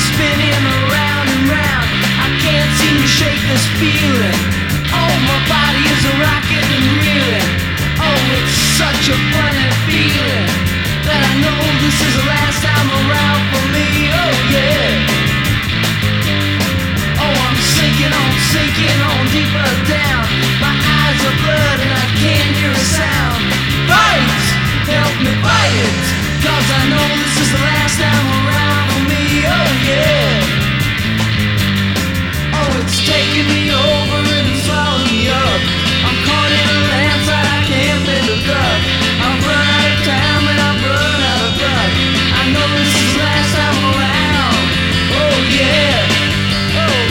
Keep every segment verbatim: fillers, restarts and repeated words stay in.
spinning around and round. I can't seem to shake this feeling. Oh, my body is a rocket and reeling. Oh, it's such a funny feeling that I know this is the last time around for me. Oh yeah. Oh, I'm sinking on, sinking on deeper down. My eyes are blood and I can't hear a sound. Fight! Help me fight it, 'cause I know this is the last time around for me. Oh yeah. Oh, it's taking me over and it's swallowing me up. I'm caught in a landslide, I can't bend a duck. I've run out of time and I've run out of blood. I know this is the last time around. Oh yeah. Oh.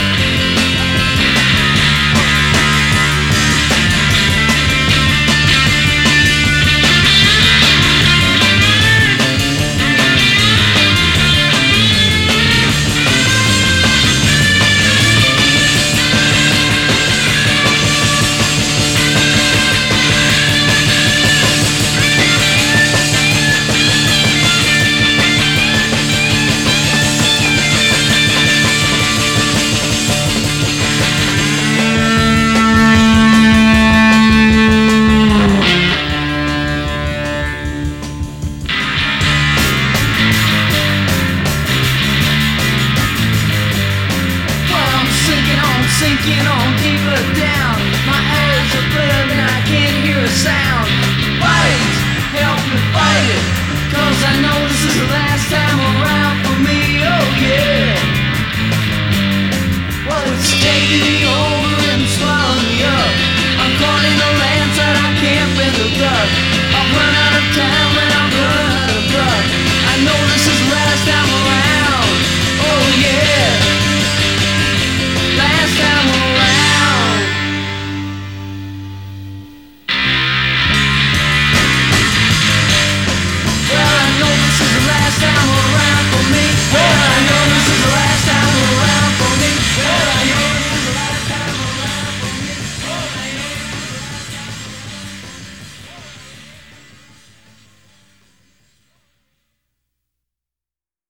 Sinking on deeper down. My eyes are blood and I can't hear a sound. Fight! Help me fight it, 'cause I know this is the last time around for me. Oh yeah.